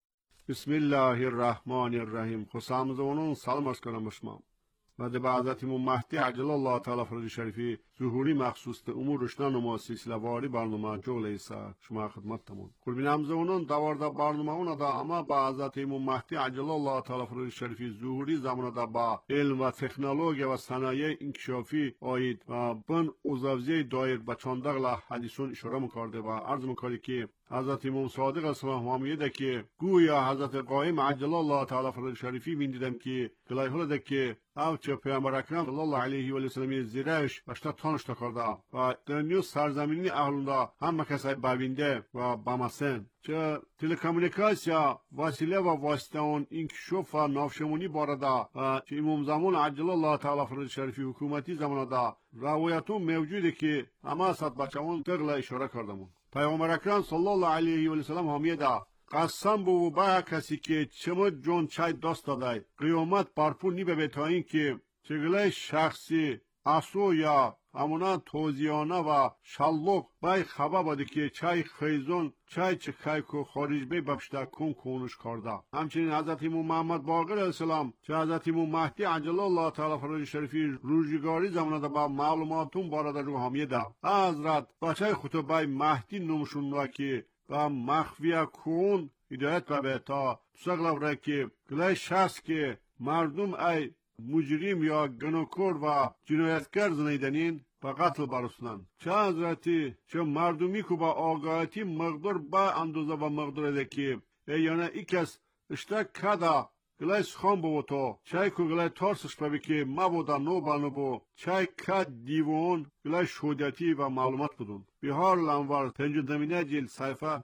بسم الله الرحمن الرحیم. خوشامدونون سلام عرض کنم به شما. و به حضرت امام مهدی عجل الله تعالی فرج شریفی ظهوری مخصوص به امور روشنانما سلسله واری برنامه جول ایسا شما خدمتتون. قربان همزونون دوارده برنامه اون دا اما با حضرت امام مهدی عجل الله تعالی فرج شریفی ظهوری زمان دا با علم و تکنولوژی و صنایع انکشافی آید و بن اوزاوزی دایر به چندغلا حدیثون اشاره می‌کرده و عرض می‌کنه که حضرت امام صادق السلام حامیده که گویا حضرت قائم عجل الله تعالی فرج شریفی می‌دیدم که گلای هول که اوچه پیامبر اکرم صلی الله علیه و سلم زیرش باشتا تانشتا کرده و دنیو سرزمینی اهلوندا همه کسای ببینده و بامسن چه تلکامونیکاسیا وسیله و واسطه اون انکشاف و نافشمونی بارده و چه امام زمان عجل الله تعالی فرج شریفی حکومتی زمان دا روایتون موجوده که همه سات بچه‌مون تغلا اشاره کردمون. پیامبر اکرم صلی الله علیه و سلم حامیده قسم بو با کسی که چمو جون چای دست داده قیامت برپور نی به تا این که چگله شخصی اسو یا همونا توزیانه و شلوق بای خبر باده که چای خیزون چای چکای کو خارج بی بپشته کن کونش کرده. همچنین حضرت امام محمد باقر علیه السلام چه حضرت امام مهدی عجل الله تعالی فرج شریفی روزگاری زمانه با معلوماتون بارده رو حامیده حضرت بچه خطبه مهدی نمشون را که و مخفیه کن هدایت به تا سقلب را که گلای شخص که مردم ای مجرم یا گناهکار و جنایتگر زنیدنین و قتل برسنن. چه حضرتی چه مردمی که با آگاهی مقدار با اندازه و مقدار ده که یعنی ای کس اشتک کده گلای سخان بو تو چای که گلای تارسش ببی که ما بودا نو بانو بو چای کد دیوان گلای شهودیتی و معلومات بدون. بهار لانوار پنج دمینه جیل صحیفه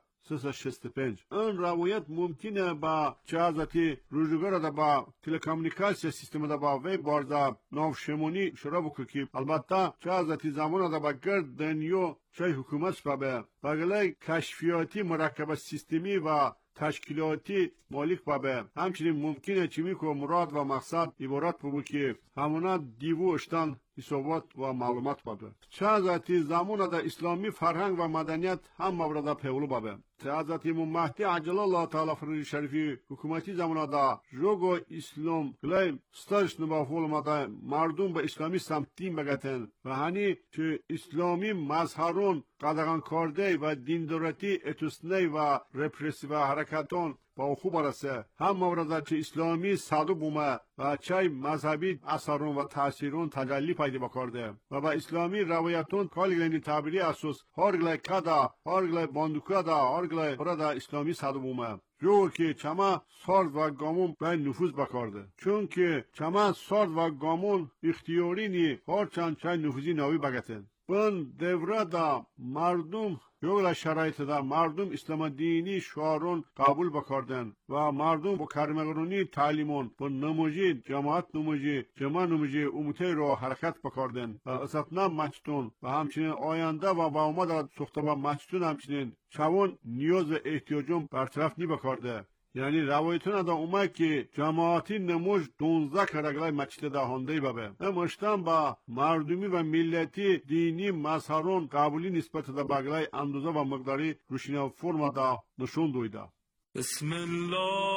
365. این روایت ممکنه با چه حضرتی روزگار دا با تلکامونیکاسیا سیستم دا با وی بارزا نافشمونی شروع بکن که البته چه حضرتی زمان دا با گرد دنیو چه حکومت بابه بگلای کشفیاتی مرکب سیستمی و تشکیلاتی مالک بابه همچنین ممکنه چیمی که مراد و مقصد عبارت بابه که همونا دیوو اشتن حسابات و معلومات بابه. چه حضرتی زمان دا اسلامی فرهنگ و مدنیت هم مورد پیولو بابه. چه حضرتی امام مهدی عجل الله تعالی فرج شریفی حکومتی زمان دا جوگو اسلام گلای ستارش نبافول مادا مردم به اسلامی سمتین بگتن و هنی چه اسلامی مظهرون قدغن کرده و دیندارتی اتوسنی و رپرسی و حرکتون با خوب برسه هم مورد چه اسلامی صادو بومه و چه مذهبی اثرون و تاثیرون تجلی پیدا بکرده و با اسلامی روایتون کالگلینی تعبیری اساس هرگله کدا هرگله باندوکادا هرگله بردا اسلامی صادو بومه جو که چما سارد و گامون به نفوذ بکرده چون که چما سارد و گامون اختیاری نی هرچند چه نفوذی ناوی بگتن بن دوره دا مردم یولا شرایط دا مردم اسلام دینی شعارون قبول بکردن و مردم با کرمگرونی تعلیمون با نموجی جماعت نموجی جماع نموجی امتی رو حرکت بکردن و اصفنا مچتون و همچنین آینده و با اومد سخته با مچتون همچنین چون نیاز و احتیاجون برطرف نی بکرده یعنی روایتون دا اومد که جماعتی نموج 12 کرگلای مچت دهانده بابه امشتن با مردمی و ملتی دینی مظهرون قبولی نسبت دا بگلای اندازه و مقداری روشینه و فرم دا نشون دویده. بسم الله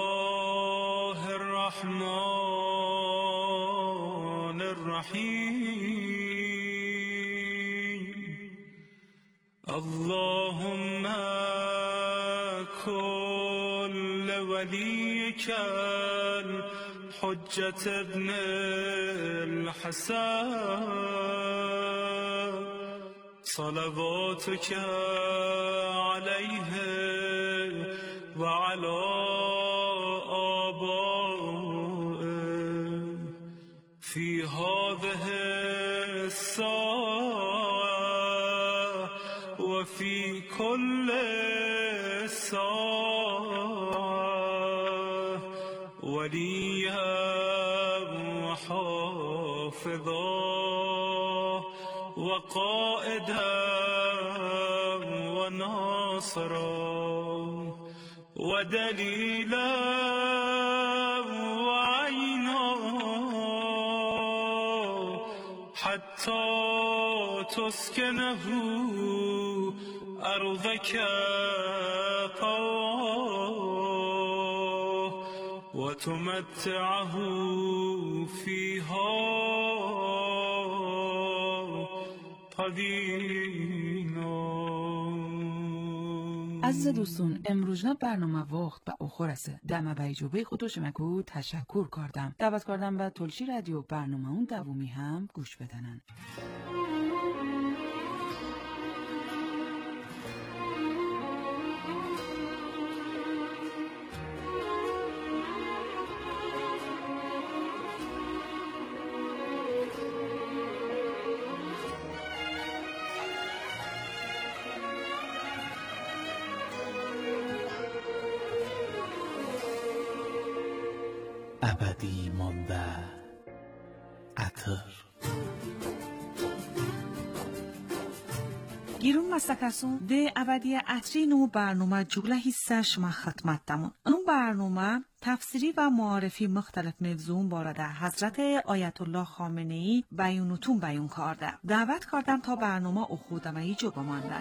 الرحمن الرحیم اللهم کل ولیک الحجة ابن الحسن صلواتك عليه وعلى آبائه في هذه الساعة وفي كل ساعة وليا وحافظا وقائدا وناصرا ودليلا وعينا حتى حتى تسکنه ارضك طوعا وتمتعه فيها قدیما. عزیز دوستون، امروز برنامه وقت به آخر است. دم بیجوبه خودش مکو تشکر کردم. دعوت کردم به تلشی رادیو برنامه اون دومی هم گوش بدنن. ابدی مانده عطر گیرون مستکسون ده ابدی عطری نو برنامه جگله حصهش ما خدمت دمون. اون برنامه تفسیری و معارفی مختلف موضوع بارده حضرت آیت الله خامنه‌ای بیانتون بیان کرده. دعوت کردم تا برنامه اخودمه جو بماندن.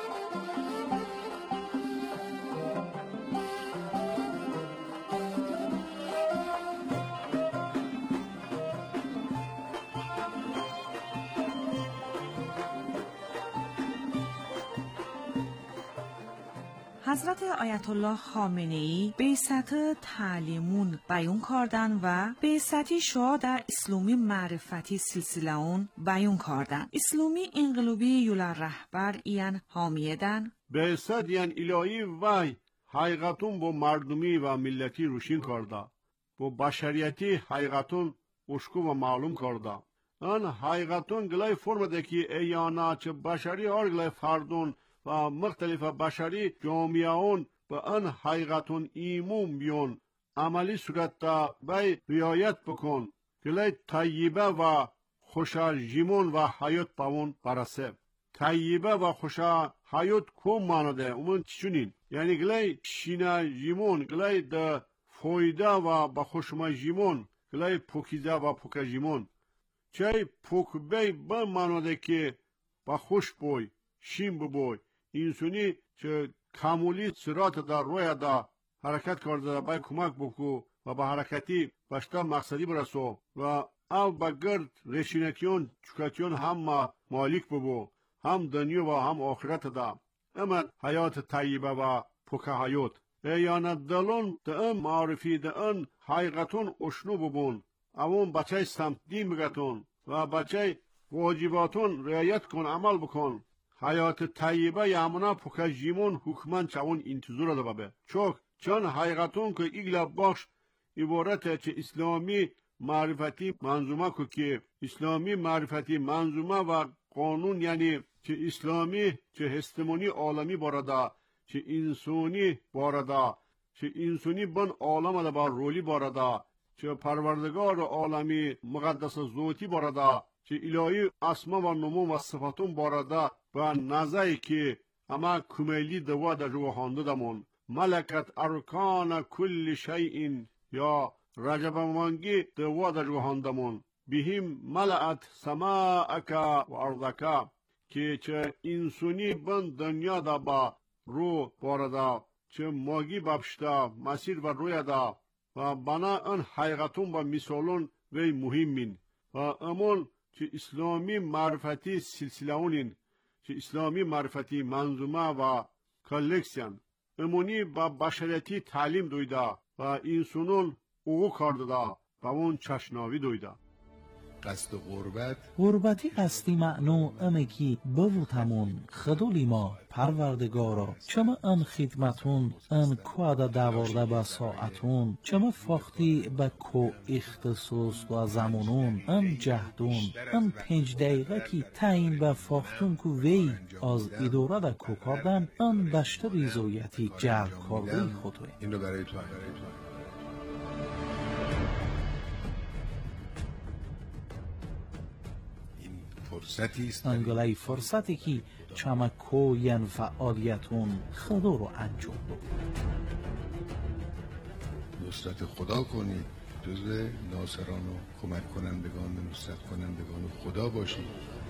حضرت آیت الله خامنه‌ای بعثت تعلیمون بیان کردن و بعثتی شاه در اسلامی معرفتی سلسله اون بیان کردن. اسلامی انقلابی یول رهبر یعن حامیدن بعثت یعن الهی وای حقیقتون با مردمی و ملتی روشین کرده، با بشریتی حقیقتون اشکو و معلوم کرده. آن حقیقتون گلای فرم دکی ایانا چه بشری هر گلای فردون و مختلف بشری جامعهون به آن حقیقتون ایمون بیون عملی صورت تا بای رعایت بکن گلای طیبه و خوشا جیمون و حیات پاون برسه. طیبه و خوشا حیات کم مانده اون چونین یعنی گلای شینا جیمون گلای ده فایده و با خوشما جیمون گلای پوکیزه و پوکا جیمون چای پوک بی با مانده که با خوش بوی شیم بوی اینسونی چه کاملی سرات در روی دا حرکت کرده بای کمک بکو و با حرکتی باشتا مقصدی برسو و او بگرد رشینکیون چکاتیون هم مالک ببو هم دنیا و هم آخرت دا اما حیات طیبه و پوکه حیات ایانا دلون دا ام معرفی دا ام حقیقتون اشنو ببون اون بچه سمتی بگتون و بچه واجباتون رعایت کن عمل بکن. حیات طیبه یامنا پوکا جیمون حکمان چون انتظار دا بابه چون حقیقتون که ایگلا باش عبارت چه اسلامی معرفتی منظومه که اسلامی معرفتی منظومه و قانون یعنی چه اسلامی چه هستمونی عالمی بارده چه انسانی بارده چه انسانی بن عالم دا با رولی بارده چه پروردگار عالمی مقدس ذاتی بارده چه الهی اسما و نمو و صفاتون بارده و نزایی که اما کمیلی دوا در جوهانده دمون ملکت ارکان کل شیئین یا رجب مانگی دوا در جوهانده دمون بهم ملعت سماعک و ارضک که چه انسونی بن دنیا دا با رو بارده چه ماگی بابشتا مسیر و روی دا و بنا ان حقیقتون با مثالون وی مهمین و امون چه اسلامی معرفتی سلسله اونین چه اسلامی معرفتی منظومه و کلکسیان امونی با بشریتی تعلیم دویده و انسانون اوگو کرده و اون چشناوی دویده. قصد غربت غربتی قصدی معنو امکی بوتمون خدولی ما پروردگارا چما ان خدمتون ان کودا دوارده با ساعتون چما فاختی با کو اختصاص و زمانون ان جهدون ان 5 دقیقه کی تعیین با فاختون کو وی از اداره دا کو کردن ان بشت ریزویتی جلب کرده خودوی اینو برای تو فرصتی است انگلای فرصتی که چمکو ین فعالیتون خدا رو انجام دو نصرت خدا کنید جزو ناصران و کمک کنندگان نصرت کنندگان خدا باشید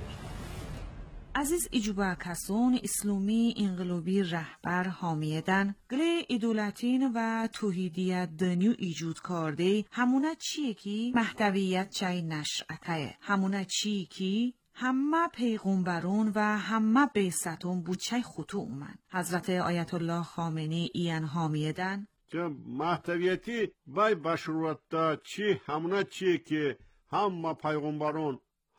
عزیز ایجوبا کسون اسلامی انقلابی رهبر حامیدن گله ایدولتین و توحیدیت دنیو ایجود کرده همونه چیه کی محتویت چای نشأته همونه چیه کی همه پیغمبرون و همه بعثتون بوچه خطو اومن. حضرت آیت الله خامنه‌ای این حامیدن که محتویتی بای بشروت چی همونه چی که همه پیغمبرون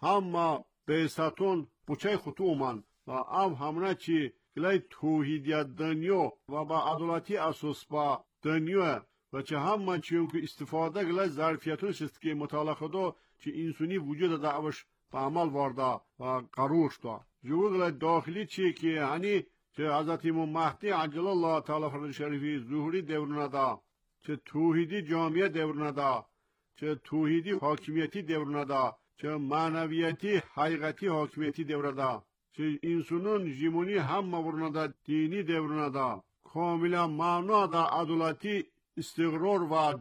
همه بعثتون بوچه خطو اومن و همونه چی گلای توحیدیت دنیو و با عدالتی اساس با دنیو و چه همه چیون که استفاده گلای ظرفیتون است که مطالعه خدا چه انسانی وجود دعوش به عمل وارده و قرار شده جوگل داخلی چی که هنی چه حضرت امام مهدی عجل الله تعالی فرج شریفی ظهوری دورونه دا چه توحیدی جامعه دورونه دا چه توحیدی حاکمیتی دورونه دا چه معنویتی حقیقتی حاکمیتی دورونه دا چه انسانون جیمونی هم ورونه دا دینی دورونه دا کاملا معنا دا عدالتی استقرار و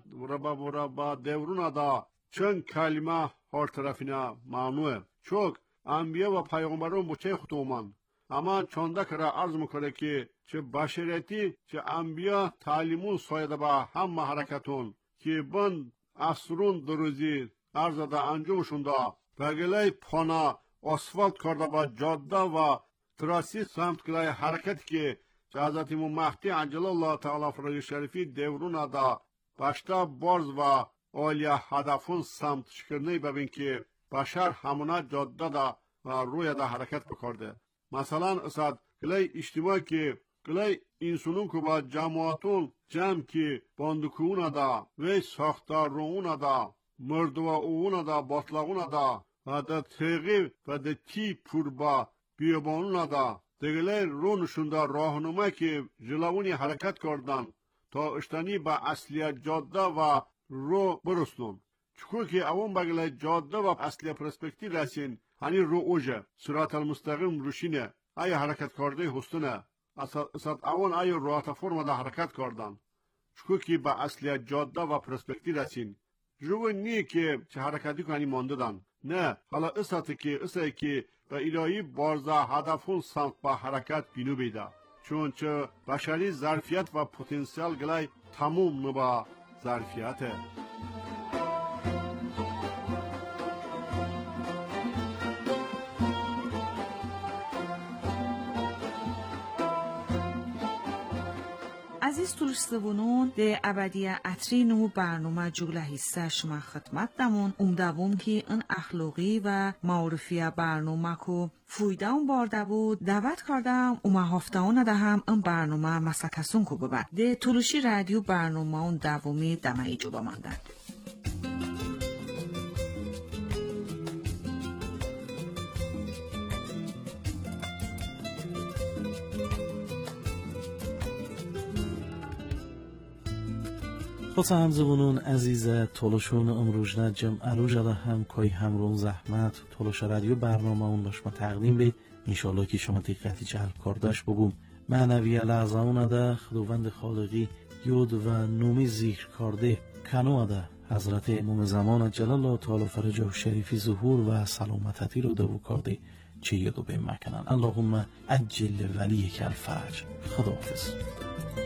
ربا دورونه دا چند کلمه هر طرفینا معنوه چوک انبیاء و پیغمبران بچه خطومن اما چونده کرا عرض میکنه که چه بشریتی چه انبیاء تعلیمون سایده با همه حرکتون که بند اصرون دروزی عرض ده انجامشون دا بگلای پانا اسفالت کرده با جاده و تراسی سمت کلای حرکت که حضرت امام مهدی عجل الله تعالی فرج شریفی دورون دا باشتا بارز و اولیا هدفون سمت شکرنی ببین که بشر همونه جاده دا و روی دا حرکت بکرده مثلا اصاد کلای اجتماع که کلای انسانون که با جماعتون جمع که باندکون دا و ساختار رون دا مرد و اون دا باطلاقون دا و دا تغییر و دا تی پر با بیابانون دا دگلای رونشون دا راهنمایی که جلوونی حرکت کردن تا اشتنی با اصلی جاده و رو برسنون چکو که اون بگلای جاده و اصلی پرسپکتی رسین هنی رو اوجه سرعت المستقیم روشینه ای حرکت کرده هستونه اصلا اون ای راحت فرم دا حرکت کردن چکو که با اصلی جاده و پرسپکتی رسین جو نی که چه حرکتی کنی مانده دن نه حالا اصلا که به الهی بارزا هدفون سمت با حرکت بینو بیده چون چه بشری ظرفیت و پتانسیل گلای تموم نبا ظرفیته عزیز تورستبونون ده ابدیه اترینو برنامه جگله حصه شما خدمت دمون دوم که ان اخلاقی و معرفی برنامه کو فویدون بارده بود دعوت کردم هفتهانه ده هم ان برنامه مسکسون کو ببن ده تلوشی رادیو برنامه اون دومی دمه ایجو بماندن خود همزبونون عزیز تلوشون امروزنا جمع روزه هم کای همرون زحمت تلوش رادیو برنامه اون داشت ما تقدیم بید انشالله که شما دقتی جلب کرداش بگم معنوی لحظه ده خداوند خالقی یود و نومی ذکر کرده کنو ده حضرت امام زمان جلال الله تعالی فرجه شریفی ظهور و سلامتی رو دو کرده چه یدو به مکنن اللهم عجل ولیک الفرج خداحافظ